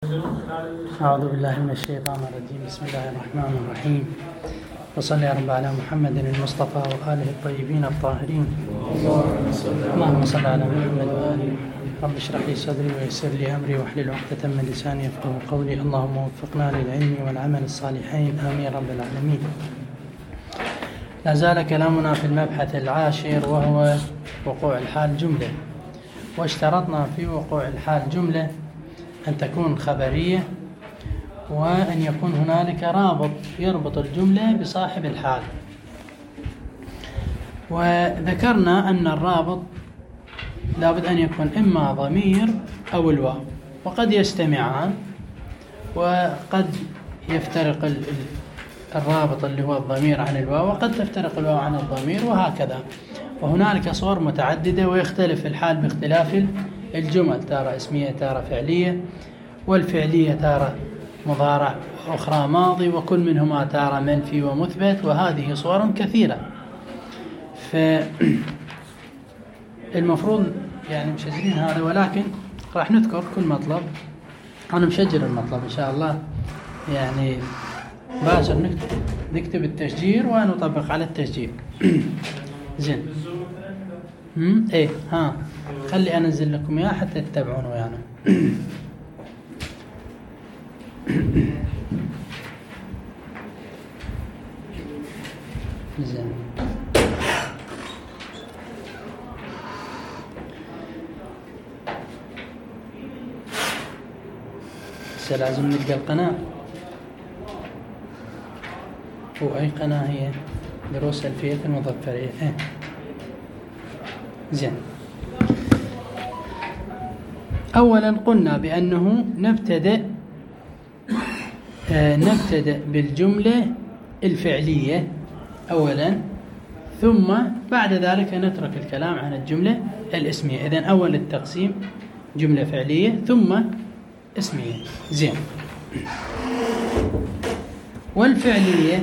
أعوذ بالله من الشيطان الرجيم. بسم الله الرحمن الرحيم. وصلى يا رب على محمد المصطفى وآله الطيبين الطاهرين. اللهم صل على محمد وآله. رب اشرح لي صدري ويسر لي أمري واحلل عقدة من لساني يفقهوا قولي. اللهم وفقنا للعلم والعمل الصالحين آمين رب العالمين. لا زال كلامنا في المبحث العاشر وهو وقوع الحال جملة، واشترطنا في وقوع الحال جملة أن تكون خبرية وأن يكون هنالك رابط يربط الجملة بصاحب الحال. وذكرنا أن الرابط لابد أن يكون إما ضمير أو الواو، وقد يجتمعان وقد يفترق الرابط اللي هو الضمير عن الواو، وقد تفترق الواو عن الضمير، وهكذا. وهنالك صور متعددة ويختلف الحال باختلاف الجمل، تارة اسمية تارة فعلية، والفعلية تارة مضارع أخرى ماضي، وكل منهما تارة منفي ومثبت، وهذه صور كثيرة. فالمفروض يعني مشجرين هذا، ولكن راح نذكر كل مطلب. أنا مشجر المطلب إن شاء الله، يعني باشر نكتب التشجير ونطبق على التشجير. زين. ايه ها خلي انزل لكم اياه حتى تتابعون ويانا. زين. لازم نلقى القناة. وأي قناة هي؟ دروس ألفية المظفرية. زين. أولا قلنا بأنه نبتدأ بالجملة الفعلية أولا، ثم بعد ذلك نترك الكلام عن الجملة الاسمية. إذن أول التقسيم جملة فعلية ثم اسمية. زين. والفعلية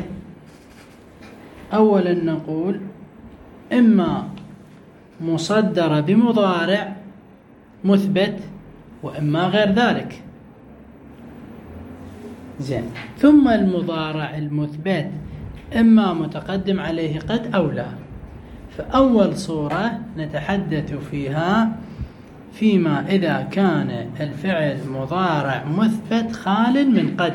أولا نقول إما مصدرة بمضارع مثبت وإما غير ذلك. زين. ثم المضارع المثبت إما متقدم عليه قد أو لا. فأول صورة نتحدث فيها فيما إذا كان الفعل مضارع مثبت خال من قد.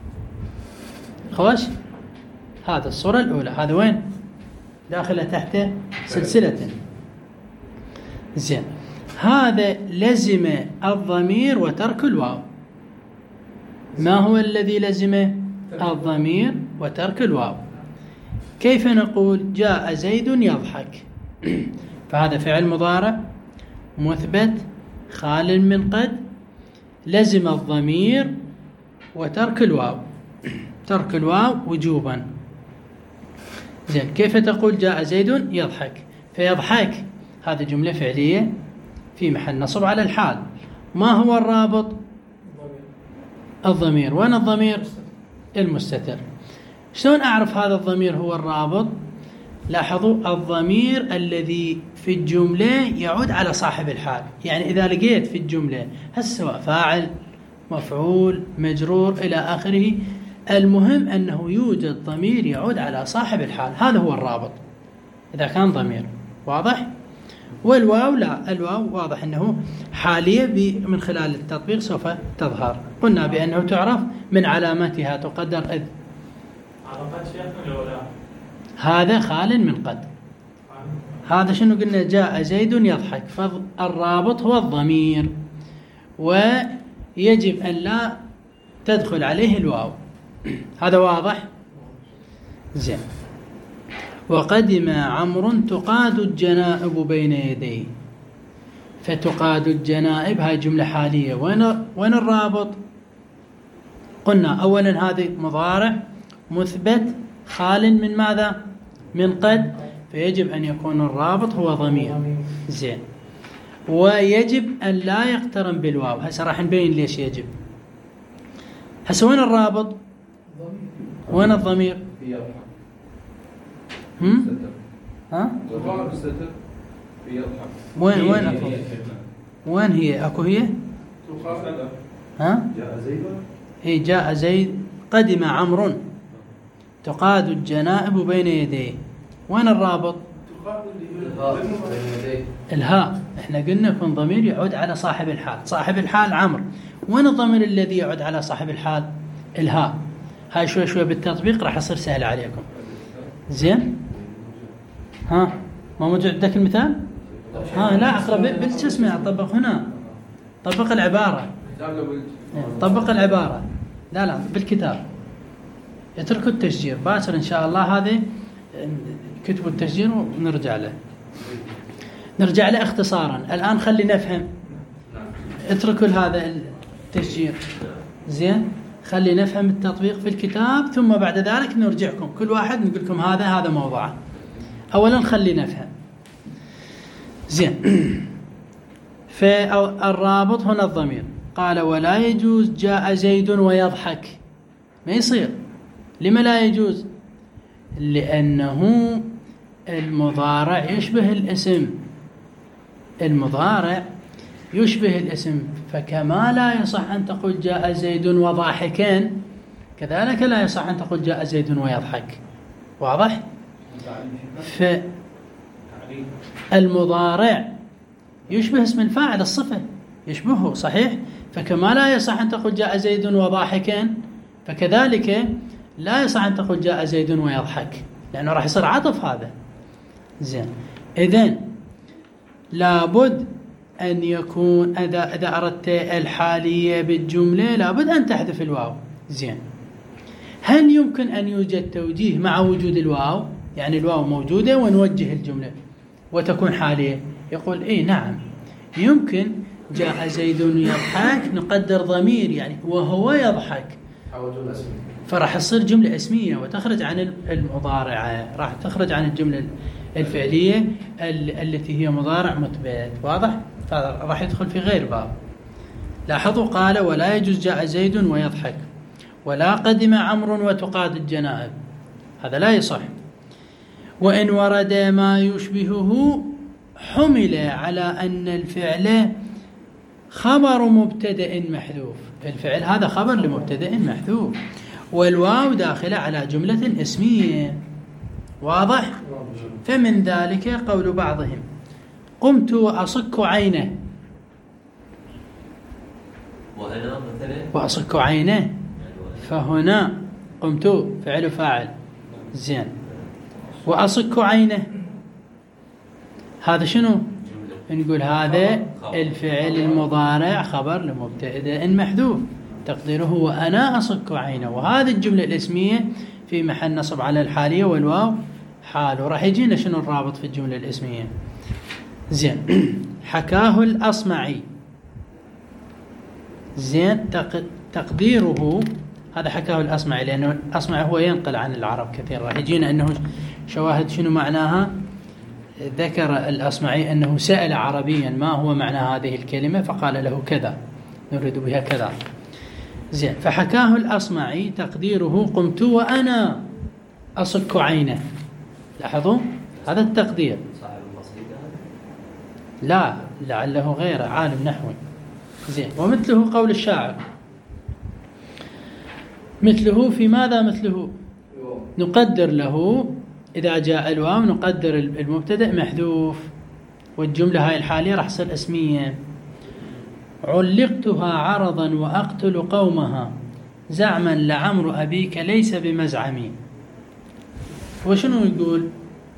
خوش هذا الصورة الأولى. هذا وين؟ داخلة تحت سلسلة. زين. هذا لزم الضمير وترك الواو. ما هو الذي لزم الضمير وترك الواو؟ كيف نقول جاء زيد يضحك؟ فهذا فعل مضارع مثبت خال من قد، لزم الضمير وترك الواو، ترك الواو وجوبا. زين. كيف تقول جاء زيد يضحك؟ فيضحك هذه جملة فعلية في محل نصب على الحال. ما هو الرابط؟ الضمير. وين الضمير؟ المستتر. شلون أعرف هذا الضمير هو الرابط؟ لاحظوا الضمير الذي في الجملة يعود على صاحب الحال. يعني إذا لقيت في الجملة سواء فاعل مفعول مجرور إلى آخره، المهم أنه يوجد ضمير يعود على صاحب الحال، هذا هو الرابط إذا كان ضمير. واضح؟ والواو لا، الواو واضح أنه حالية من خلال التطبيق سوف تظهر. قلنا بأنه تعرف من علاماتها تقدر إذ. هذا خال من قد. هذا شنو قلنا؟ جاء زيد يضحك. فالرابط هو الضمير، ويجب أن لا تدخل عليه الواو. هذا واضح؟ زين. وقدم عمرو تقاد الجنائب بين يديه. فتقاد الجنائب هاي جملة حالية. وين الرابط؟ قلنا أولا هذه مضارع مثبت خال من ماذا؟ من قد، فيجب أن يكون الرابط هو ضمير. زين. ويجب أن لا يقترن بالواو. هسه راح نبين ليش يجب. هسه وين الرابط؟ وين الضمير؟ ها؟ وين اكو؟ وين هي؟ اكو هي؟ ها؟ جاء زيد. إيه جاء زيد. قدم عمرو تقاد الجنائب بين يديه. وين الرابط؟ الهاء. احنا قلنا يكون ضمير يعود على صاحب الحال. صاحب الحال عمرو. وين الضمير الذي يعود على صاحب الحال؟ الهاء. هاي شوي شوي بالتطبيق راح يصير سهل عليكم. زين؟ ها ما موجود عندك المثال؟ ها لا اقرا بالجسم. طبق هنا. طبق العبارة. طبق العبارة. لا بالكتاب. اتركوا التشجير. باكر ان شاء الله هذه كتبوا التشجير ونرجع له. نرجع له اختصارا. الآن خلي نفهم. اتركوا هذا التشجير. زين؟ خلي نفهم التطبيق في الكتاب ثم بعد ذلك نرجعكم كل واحد نقول لكم هذا موضوعه. أولا خلي نفهم. زين. فالرابط هنا الضمير. قال ولا يجوز جاء زيد ويضحك. ما يصير. لما لا يجوز؟ لأنه المضارع يشبه الاسم. المضارع يشبه الاسم. فكما لا يصح أن تقول جاء زيد وضاحكين كذلك لا يصح أن تقول جاء زيد ويضحك. واضح؟ فالمضارع يشبه اسم الفاعل الصفة يشبهه صحيح. فكما لا يصح أن تقول جاء زيد وضاحكين فكذلك لا يصح أن تقول جاء زيد ويضحك لأنه راح يصير عطف هذا. زين. إذن لابد أن يكون إذا أردت الحالية بالجملة لابد أن تحذف الواو. زين. هل يمكن أن يوجد توجيه مع وجود الواو؟ يعني الواو موجودة ونوجه الجملة وتكون حالية. يقول إيه نعم يمكن. جاء زيد يضحك نقدر ضمير يعني وهو يضحك فراح تصير جملة اسمية وتخرج عن المضارعة. راح تخرج عن الجملة الفعلية التي هي مضارع مثبت. واضح؟ راح يدخل في غير باب. لاحظوا قال ولا يجوز جاء زيد ويضحك ولا قدم عمرو وتقاد الجنائب. هذا لا يصح. وإن ورد ما يشبهه حمل على أن الفعل خبر مبتدأ محذوف. الفعل هذا خبر لمبتدأ محذوف والواو داخلة على جملة اسمية. واضح؟ فمن ذلك قول بعضهم قمت وأصك عينه. وهنا مثلا وأصك عينه فهنا قمت فعل فاعل. زين. وأصك عينه هذا شنو؟ نقول هذا الفعل المضارع خبر لمبتدأ محذوف تقديره وأنا أصك عينه. وهذه الجملة الاسمية في محل نصب على الحالية والواو حال. وراح يجينا شنو الرابط في الجملة الاسمية. زين. حكاه الأصمعي. زين. تقديره هذا حكاه الأصمعي لأنه الأصمعي هو ينقل عن العرب كثير. راح يجينا أنه شواهد شنو معناها. ذكر الأصمعي أنه سأل عربيا ما هو معنى هذه الكلمة فقال له كذا نريد بها كذا. زين. فحكاه الأصمعي تقديره قمت وأنا أصك عينه. لاحظوا هذا التقدير. صاحب القصيدة لا لعله غير عالم نحوي. زين. ومثله قول الشاعر. مثله في ماذا مثله؟ نقدر له إذا جاء الواو نقدر المبتدأ محذوف والجملة هاي الحالية راح تصير اسمية. علقتها عرضا وأقتل قومها زعما لعمر أبيك ليس بمزعمي. وشنو يقول؟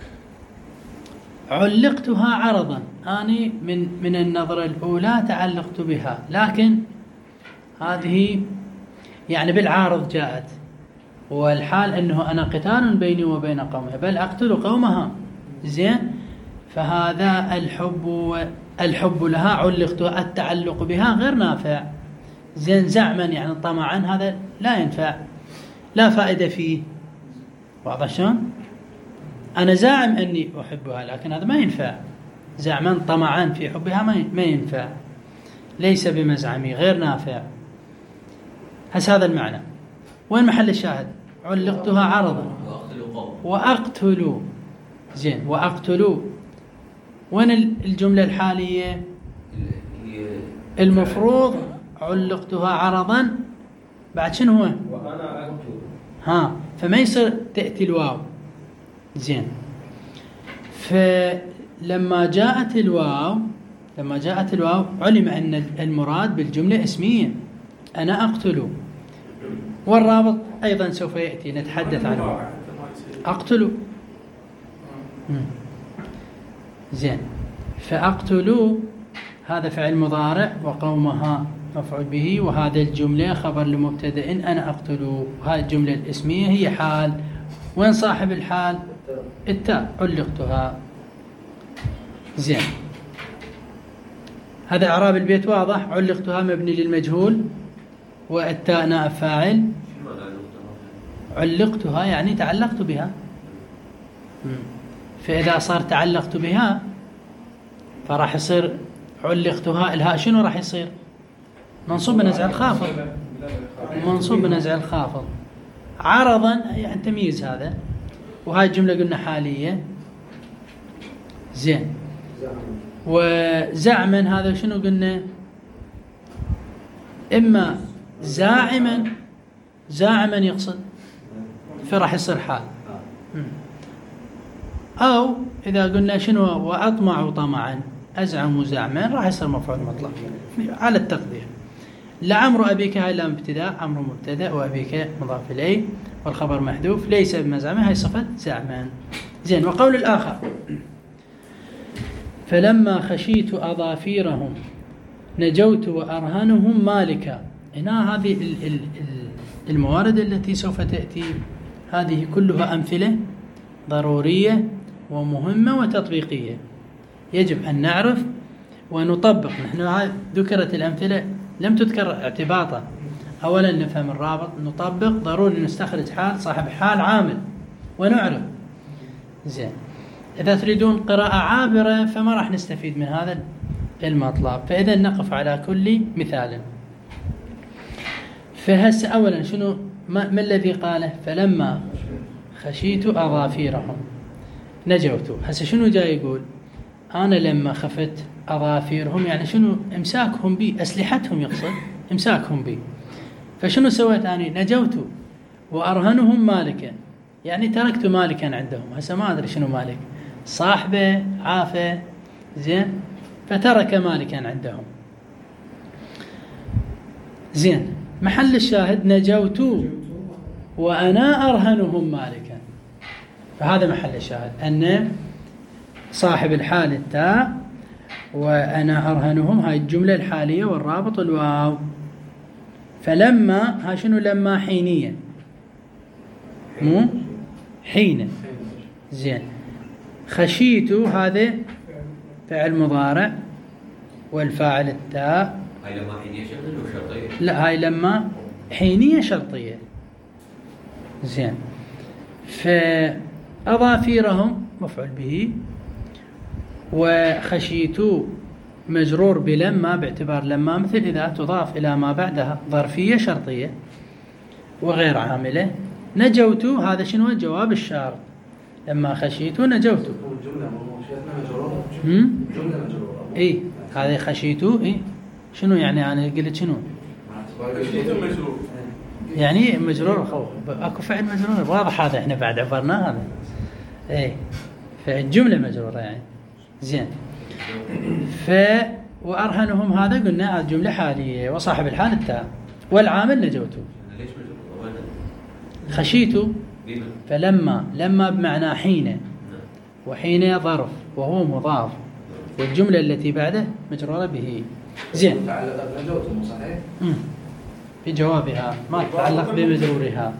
علقتها عرضا أني من النظرة الأولى تعلقت بها لكن هذه يعني بالعارض جاءت والحال أنه أنا قتال بيني وبين قومها بل أقتل قومها. زين. فهذا الحب لها علقت التعلق بها غير نافع. زين. زعما يعني طمعا هذا لا ينفع لا فائدة فيه. واضح شلون؟ أنا زاعم أني أحبها لكن هذا ما ينفع. زعما طمعا في حبها ما ينفع. ليس بمزعمي غير نافع. هذا المعنى. وين محل الشاهد؟ علقتها عرضا وأقتل. زين. وأقتل وين الجملة الحالية؟ المفروض علقتها عرضا بعد شنو هو؟ وأنا أكتب. فما يصير تأتي الواو. زين. فلما جاءت الواو علم أن المراد بالجملة اسمية، أنا أقتل، والرابط أيضا سوف يأتي نتحدث عنه. أقتل. زين. فأقتل هذا فعل مضارع وقومها مفعول به، وهذا الجملة خبر لمبتدأ أنا أقتل. هذه الجملة الاسمية هي حال. وين صاحب الحال؟ التاء، علقتها. زين. هذا إعراب البيت واضح. علقتها مبني للمجهول والتاء نائب فاعل. علقتها يعني تعلقت بها. فإذا صار تعلقت بها فراح يصير علقتها الهاء شنو راح يصير؟ منصوب بنزع الخافض. منصوب بنزع الخافض. عرضا يعني تمييز هذا. وهاي الجملة قلنا حالية. زين. وزعما هذا شنو قلنا؟ إما زاعما يقصد فراح يصير حال، أو إذا قلنا شنو وأطمع طمعا أزعم زعما راح يصير مفعول مطلق على التقدير. لعمرو أبيك هاي لام ابتداء، عمرو مبتدأ وأبيك مضاف إليه والخبر محذوف، ليس بمزعمه هاي صفة زعما. زين. وقول الآخر فلما خشيت أظافيرهم نجوت وأرهنهم مالكا. هنا هذه الموارد التي سوف تأتي هذه كلها أمثلة ضرورية ومهمة وتطبيقية، يجب أن نعرف ونطبق. نحن ذكرت الأمثلة لم تذكر اعتباطا. أولا نفهم الرابط، نطبق، ضروري نستخرج حال صاحب حال عامل ونعرف. زين. إذا تريدون قراءة عابرة فما راح نستفيد من هذا المطلب، فإذا نقف على كل مثال. فهسه أولا شنو ما الذي قاله؟ فلما خشيت أظافيرهم نجوت. هسه شنو جاي يقول؟ أنا لما خفت أظافيرهم يعني شنو؟ إمساكهم بي، أسلحتهم يقصد إمساكهم بي. فشنو سويت أنا؟ نجوت وأرهنهم مالكا، يعني تركت مالكا عندهم. هسه ما أدري شنو مالك، صاحبه عافه. زين. فترك مالكا عندهم. زين. محل الشاهد نجوت وأنا أرهنهم مالكا، فهذا محل الشاهد أن صاحب الحال التاء وأنا أرهنهم هاي الجملة الحالية والرابط الواو. فلما ها شنو؟ لما حينية مو حين. زين. خشيت هذا فعل مضارع والفاعل التاء. هاي لما حينية شرطية؟ لا، هاي لما حينية شرطية. زين. فأظافيرهم مفعول به، وخشيت مجرور بلما باعتبار لما مثل إذا تضاف إلى ما بعدها ظرفية شرطية وغير عاملة. نجوت هذا شنو؟ جواب الشرط. لما خشيت نجوت. إيه هذا خشيت. إيه شنو يعني؟ أنا قلت شنو يعني مجرور. أكو فعل مجرور واضح هذا، إحنا بعد عبرنا هذا. إيه فالجملة مجرورة يعني. زين. وأرهنهم هذا قلنا الجملة حالية وصاحب الحال التاء والعامل نجوت. خشيت فلما بمعنى حين، وحين ظرف وهو مضاف، والجملة التي بعده مجرورة به. زين. في جوابها ما تتعلق بمجرورها.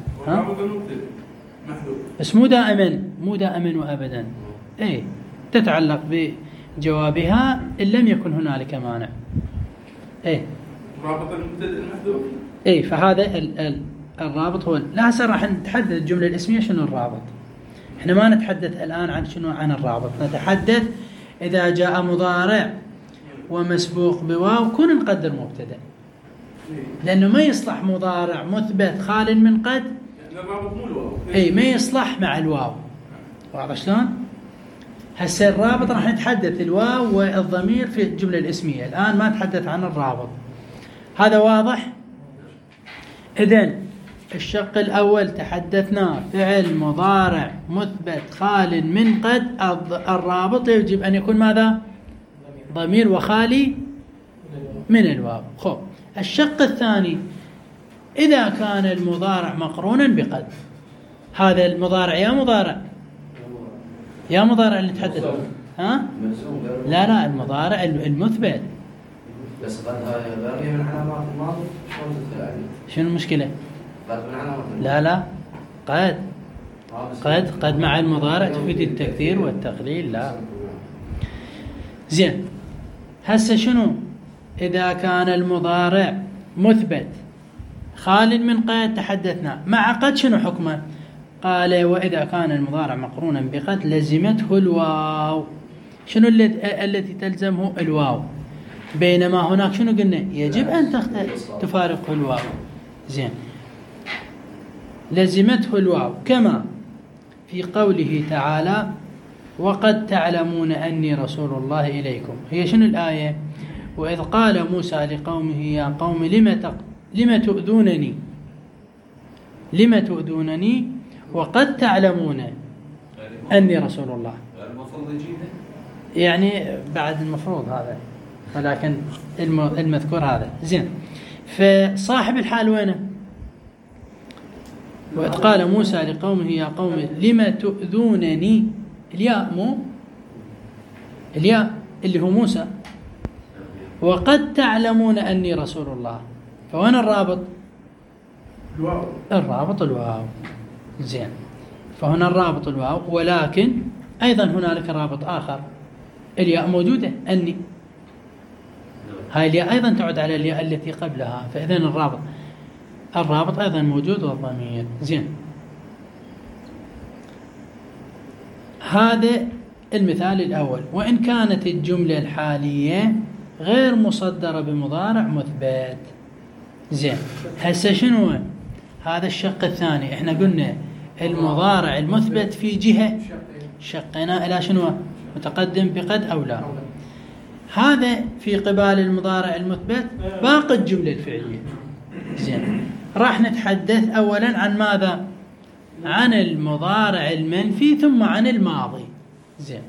بس مو دائما وأبدا. إيه تتعلق بجوابها إن لم يكن هنالك مانع. إيه رابط المبتدأ المحذوف. إيه فهذا الرابط هو. لا هسه راح نتحدث الجملة الاسمية شنو الرابط. احنا ما نتحدث الآن عن شنو عن الرابط، نتحدث إذا جاء مضارع ومسبوق بواو كون نقدر مبتدأ، لأنه ما يصلح مضارع مثبت خال من قد. الرابط مو الواو. اي ما يصلح مع الواو. واضح شلون؟ هسه الرابط راح نتحدث الواو والضمير في الجملة الاسمية، الآن ما نتحدث عن الرابط. هذا واضح؟ إذن الشق الأول تحدثنا فعل مضارع مثبت خال من قد، الرابط يجب أن يكون ماذا؟ ضمير وخالي من الواو. خب الشق الثاني إذا كان المضارع مقرونا بقد، هذا المضارع يا مضارع اللي تحدث ها؟ لا المضارع المثبت. بس قد هاي غير من علامات الماضي، شلون تدخل عليه؟ شنو المشكلة؟ قد من علامات الماضي. لا قد مع المضارع تفيد التكثير والتقليل. لا زين. هسه شنو إذا كان المضارع مثبت خال من قد تحدثنا، مع قد شنو حكمه؟ قال وإذا كان المضارع مقرونا بقد لزمته الواو. شنو التي تلزمه؟ الواو. بينما هناك شنو قلنا؟ يجب أن تفارقه الواو. زين، لزمته الواو كما في قوله تعالى وقد تعلمون أني رسول الله إليكم. هي شنو الآية؟ وإذ قال موسى لقومه يا قوم لم تؤذونني وقد تعلمون أني رسول الله. يعني بعد المفروض هذا، ولكن المذكور هذا. زين، فصاحب الحال وينه؟ وإذ قال موسى لقومه يا قوم لم تؤذونني، الياء اللي هو موسى، وقد تعلمون أني رسول الله. فوين الرابط؟ الرابط الواو. زين، فهنا الرابط الواو، ولكن أيضا هنالك رابط آخر، الياء موجودة أني، هاي الياء أيضا تعود على الياء التي قبلها، فإذن الرابط أيضا موجود والضمير. زين، هذا المثال الأول. وإن كانت الجملة الحالية غير مصدرة بمضارع مثبت. زين، هسه شنو هذا الشق الثاني؟ احنا قلنا المضارع المثبت في جهة شقنا إلى شنو؟ متقدم بقد أو لا. هذا في قبال المضارع المثبت باقي الجملة الفعلية. زين، راح نتحدث أولا عن ماذا؟ عن المضارع المنفي ثم عن الماضي. زين،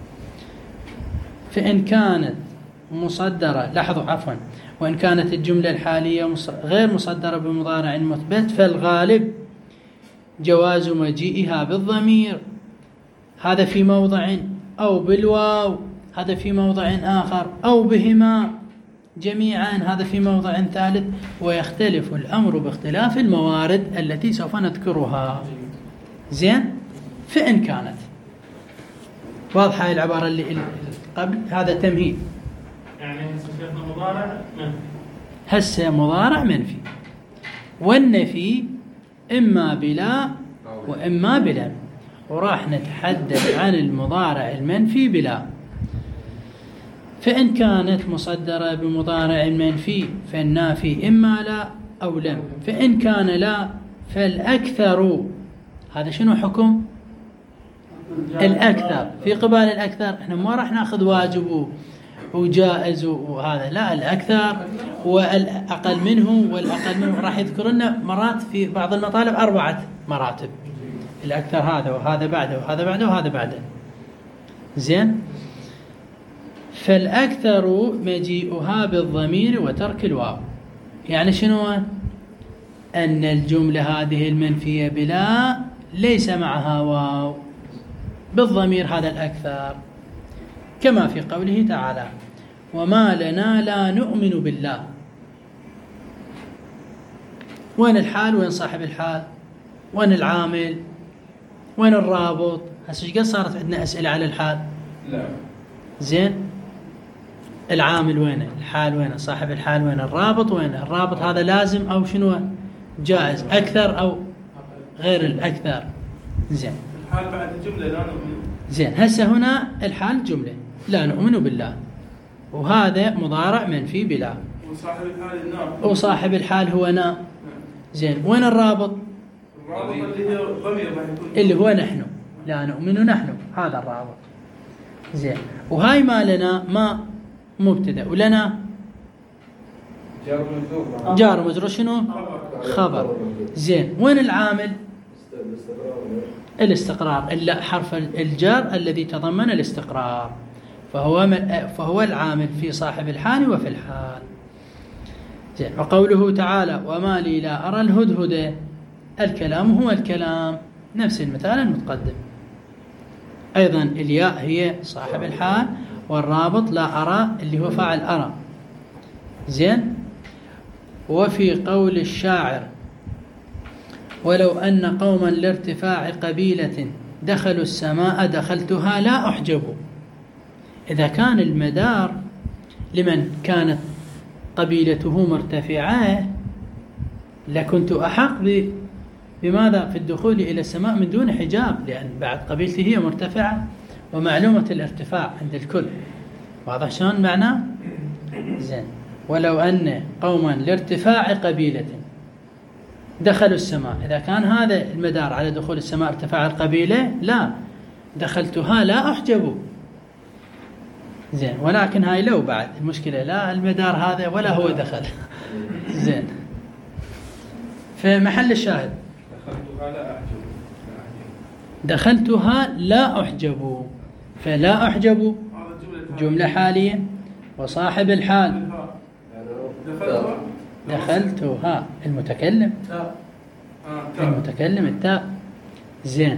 فإن كانت مصدرة، لاحظوا عفوا، وإن كانت الجملة الحالية غير مصدرة بمضارع مثبت فالغالب جواز مجيئها بالضمير، هذا في موضع، أو بالواو، هذا في موضع آخر، أو بهما جميعا، هذا في موضع ثالث. ويختلف الأمر باختلاف الموارد التي سوف نذكرها. زين، فإن كانت واضحة هاي العبارة اللي قبل، هذا تمهيد. يعني شيخنا مضارع منفي، هسه مضارع منفي، والنفي إما بلا وإما بلا، وراح نتحدث عن المضارع المنفي بلا. فإن كانت مصدرة بمضارع منفي فالنافي إما لا أو لم. فإن كان لا فالأكثر، هذا شنو حكم؟ الأكثر. في قبال الأكثر احنا ما راح ناخذ واجب وجائز وهذا، لا، الأكثر والأقل منه والأقل منه. راح يذكر لنا مرات في بعض المطالب 4 مراتب، الأكثر هذا وهذا بعده وهذا بعده وهذا بعده. زين، فالأكثر مجيئها بالضمير وترك الواو. يعني شنو؟ أن الجملة هذه المنفية بلا ليس معها واو، بالضمير، هذا الأكثر، كما في قوله تعالى وما لنا لا نؤمن بالله. وين الحال؟ وين صاحب الحال؟ وين العامل؟ وين الرابط؟ هسه ايش قد صارت عندنا أسئلة على الحال؟ لا. زين، العامل وينه؟ الحال وينه؟ صاحب الحال وينه؟ الرابط وينه؟ الرابط هذا لازم أو شنو؟ جائز، أكثر أو غير الأكثر. زين، الحال بعد الجملة لا نؤمن. زين، هسه هنا الحال جملة لا نؤمن بالله، وهذا مضارع منفي بلا، وصاحب الحال النار، وصاحب الحال هو نا. زين، وين الرابط؟ الرابط اللي هي ضمير راح يكون، اللي هو نحن، لا نؤمن نحن، هذا الرابط. زين، وهاي ما لنا ما مبتدأ، ولنا جار ومجرور شنو؟ خبر. زين، وين العامل؟ الاستقرار. إلا حرف الجار الذي تضمن الاستقرار، فهو العامل في صاحب الحال وفي الحال. زين. وقوله تعالى وما لي لا أرى الهدهد، الكلام هو الكلام، نفس المثال المتقدم. أيضا الياء هي صاحب الحال، والرابط لا أرى اللي هو فاعل أرى. زين. وفي قول الشاعر ولو أن قوما لارتفاع قبيلة دخلوا السماء دخلتها لا أحجب. إذا كان المدار لمن كانت قبيلته مرتفعة لكنت أحق بماذا؟ في الدخول إلى السماء من دون حجاب، لأن بعد قبيلتي هي مرتفعة ومعلومة الارتفاع عند الكل. واضح شلون معناه؟ زين. ولو أن قوما لارتفاع قبيلة دخلوا السماء، إذا كان هذا المدار على دخول السماء ارتفاع القبيلة لا دخلتها لا أحجب. زين. ولكن هاي لو بعد المشكلة لا المدار هذا ولا هو دخل. زين. في محل الشاهد دخلتها لا أحجب، فلا أحجب جملة حالية، وصاحب الحال دخلتها المتكلم التاء. زين.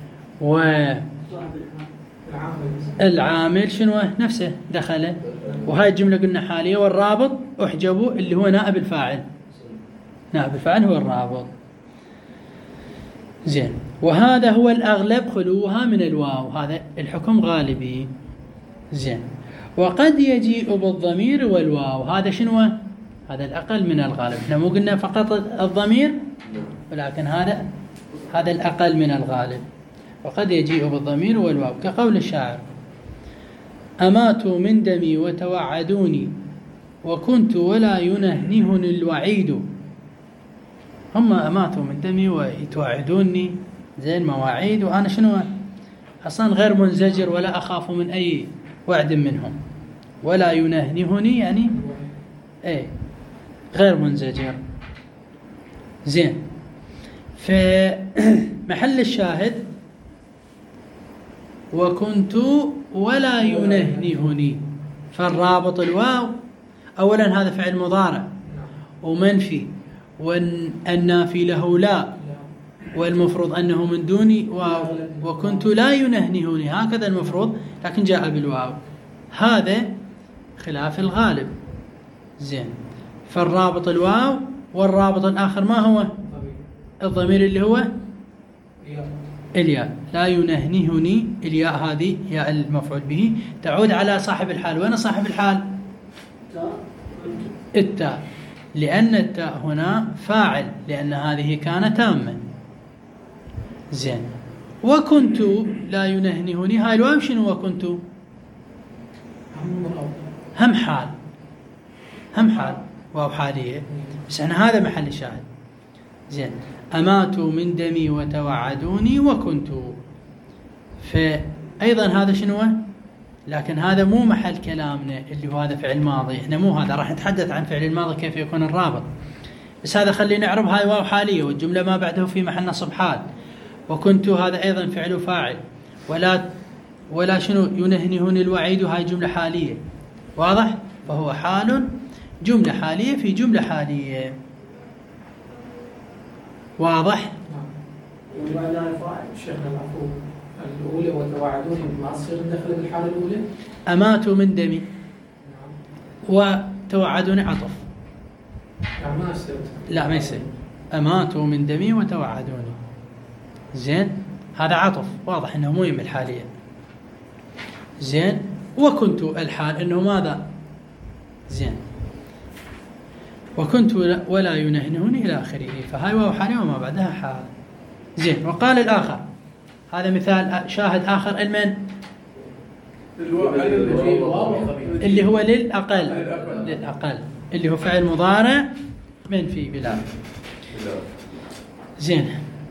والعامل شنو نفسه دخل، وهاي الجملة قلنا حالية، والرابط أحجبوا اللي هو نائب الفاعل. نائب الفاعل هو الرابط. زين. وهذا هو الأغلب خلوها من الواو، هذا الحكم غالبي. زين. وقد يجيء بالضمير والواو، هذا شنو؟ هذا الأقل من الغالب. احنا مو قلنا فقط الضمير، ولكن هذا الأقل من الغالب. وقد يجيء بالضمير والواو، كقول الشاعر أماتوا من دمي وتوعدوني وكنت ولا ينهنهني الوعيد. هم أماتوا من دمي ويتوعدوني، زين، مواعيد، وأنا شنو أصلا غير منزجر ولا أخاف من أي وعد منهم. ولا ينهنهني يعني غير منزجر. زين. في محل الشاهد وكنت ولا ينهنهني، فالرابط الواو. أولا هذا فعل مضارع ومنفي، والنافي له لا، والمفروض أنه من دون واو. وكنت لا ينهنهني هكذا المفروض، لكن جاء بالواو، هذا خلاف الغالب. زين. فالرابط الواو، والرابط الآخر ما هو؟ الضمير اللي هو الياء. لا ينهنهني، الياء هذه ياء المفعول به تعود على صاحب الحال. وين صاحب الحال؟ التاء، لأن التاء هنا فاعل، لأن هذه كانت تامة. زين. وكنت لا ينهنهني، هاي الواو شنو؟ وكنت هم حال واو حالية، بس احنا هذا محل الشاهد. زين. أماتوا من دمي وتوعدوني وكنت، فأيضا هذا شنو؟ لكن هذا مو محل كلامنا اللي هو هذا فعل ماضي، احنا مو هذا، راح نتحدث عن فعل الماضي كيف يكون الرابط، بس هذا خلينا نعرف هاي واو حالية، والجملة ما بعده في محل نصب حال. وكنت هذا أيضا فعل فاعل، ولا شنو ينهنهني الوعيد، هاي جملة حالية. واضح؟ فهو حال، جملة حالية في جملة حالية. واضح؟ وبعد فاعل شيخنا العفو الأولى وتوعدوني ما تصير ندخل بالحالة الأولى؟ أماتوا من دمي وتوعدوني عطف. يعني ما يصير. لا ما يصير. أماتوا من دمي وتوعدوني. زين. هذا عطف، واضح أنه مو يم الحالية. زين. وكنت الحال أنه ماذا؟ زين. وكنت ولا ينهنهني إلى آخره، فهاي واو حالية وما بعدها حال. زين. وقال الآخر، هذا مثال شاهد آخر، المن اللي هو للأقل اللي هو فعل مضارع منفي بلا. زين.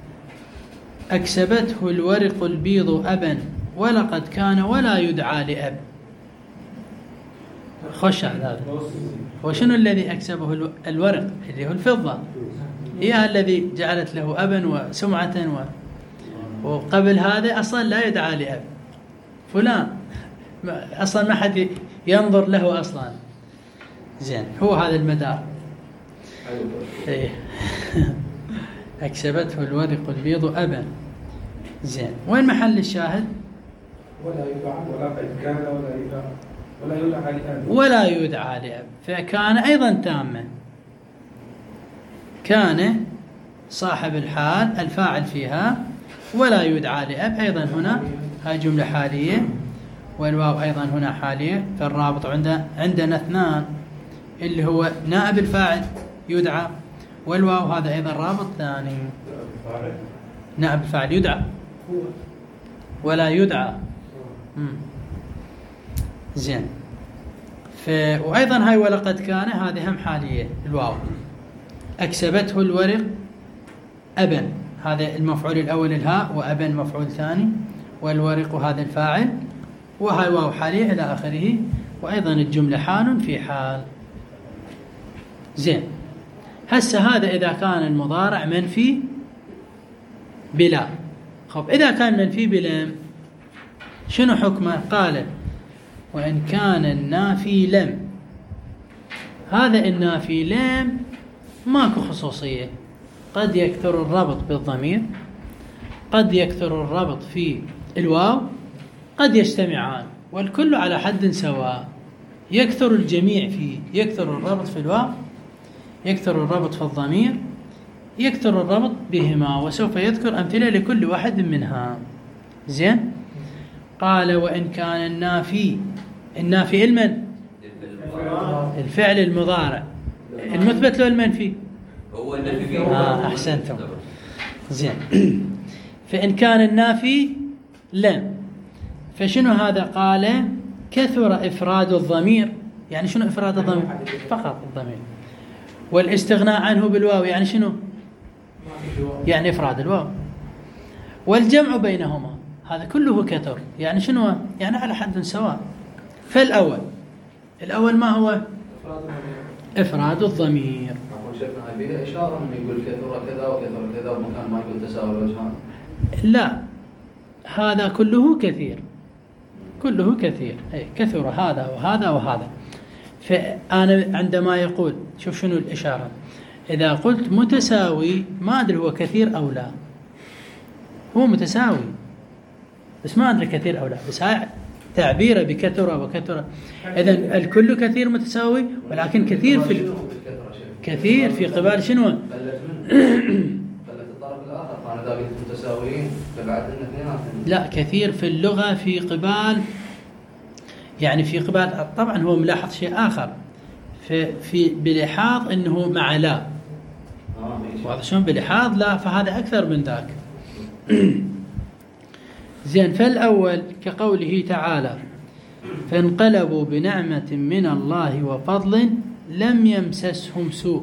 أكسبته الورق البيض أبا ولقد كان ولا يدعى لأب. خش على هذا. وشنو الذي أكسبه الورق اللي هو الفضة، هي الذي جعلت له أبا وسمعة وقبل هذا أصلا لا يدعى لأب فلان، أصلا ما حد ينظر له أصلا. زين، هو هذا المدار. إيه. أكسبته الورق البيض أبا. زين، وين محل الشاهد؟ ولا يدعى ولا كان ولا يدعى لأب، ولا يدعى لأب، فكان أيضا تامة. كان صاحب الحال الفاعل فيها، ولا يدعى لأب أيضا هنا هاي جملة حالية، والواو أيضا هنا حالية. فالرابط عندنا اثنان، اللي هو نائب الفاعل يدعى، والواو هذا أيضا رابط ثاني. نائب الفاعل يدعى ولا يدعى. زين، وأيضا هاي ولقد كان هذه هم حالية الواو. أكسبته الورق أبا، هذا المفعول الأول الهاء، وأبا مفعول ثاني، والورق هذا الفاعل، وهاي واو حالية إلى آخره. وأيضا الجملة حال في حال. زين، هسه هذا إذا كان المضارع منفي بلا. خب إذا كان منفي بلم شنو حكمه؟ قال وإن كان النافي لم. هذا النافي لم ماكو خصوصية، قد يكثر الربط بالضمير، قد يكثر الربط في الواو، قد يجتمعان، والكل على حد سواء. يكثر الجميع فيه، يكثر الربط في الواو، يكثر الربط في الضمير، يكثر الربط بهما، وسوف يذكر أمثلة لكل واحد منها. زين، قال وإن كان النافي المن الفعل المضارع المثبت له المنفي هو النفي. أحسنتم. زين، فإن كان النافي لم، فشنو هذا؟ قال كثر إفراد الضمير. يعني شنو إفراد الضمير؟ فقط الضمير. والاستغناء عنه بالواو يعني شنو؟ يعني إفراد الواو. والجمع بينهما هذا كله كثر، يعني شنو؟ يعني على حد سواء. فالأول ما هو؟ إفراد الضمير. شفنا فيها إشارة من يقول كثر كذا وكثر كذا، ومكان ما يقول تساوي الوجهان. لا، هذا كله كثير، كله كثير. أي كثر هذا وهذا وهذا. فأنا عندما يقول، شوف شنو الإشارة، إذا قلت متساوي ما أدري هو كثير أو لا. هو متساوي بس ما أدري كثير أو لا، بس هاي تعبيره بكثرة وكثرة. إذن الكل كثير متساوي، ولكن كثير كثير في قبال شنو؟ قلت الطرف الآخر، فأنا إذا قلت متساويين فبعد الاثنين. لا، كثير في اللغة في قبال، يعني في قبال. طبعا هو ملاحظ شيء آخر في بلحاظ أنه مع لا. واضح شلون؟ بلحاظ لا، فهذا أكثر من ذاك. زين، فالأول كقوله تعالى فانقلبوا بنعمة من الله وفضل لم يمسسهم سوء.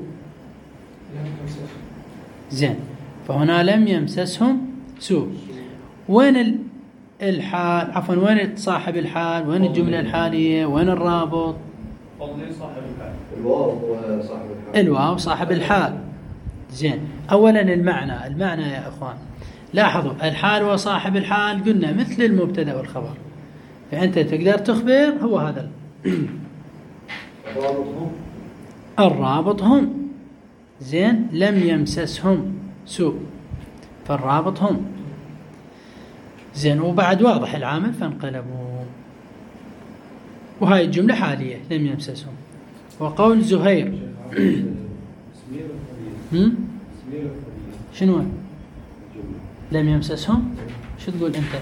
زين، فهنا لم يمسسهم سوء. وين الحال؟ عفوا، وين صاحب الحال؟ وين الجملة الحالية؟ وين الرابط؟ فضل صاحب الحال. الواو صاحب الحال. الواو صاحب الحال. زين، أولا المعنى يا أخوان، لاحظوا الحال وصاحب الحال قلنا مثل المبتدأ والخبر، فأنت تقدر تخبر هو هذا. الرابط هم. زين، لم يمسسهم سوء، فالرابط هم. زين، وبعد واضح العامل فانقلبوا، وهاي الجملة حالية لم يمسسهم. وقول زهير شنو لم يمسسهم؟ شو تقول أنت؟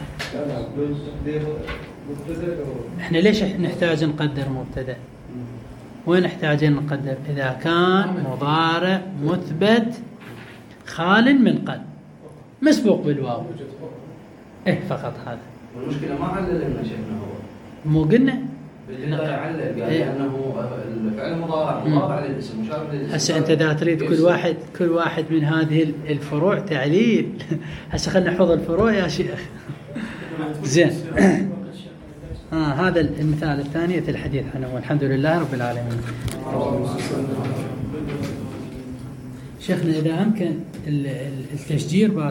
احنا ليش نحتاج نقدر مبتدأ؟ وين نحتاجين نقدر؟ إذا كان مضارع مثبت خال من قد مسبوق بالواو. فقط هذا. والمشكلة ما علل شيخنا هو. مو قلنا؟ علل قال أنه الفعل مضارع للاسم مشابه للاسم. هسه أنت إذا تريد كل واحد من هذه الفروع تعليل. هسه خلنا نحفظ الفروع يا شيخ. زين. هذا المثال الثاني الحديث عنه، والحمد لله رب العالمين. شيخنا إذا أمكن التشجير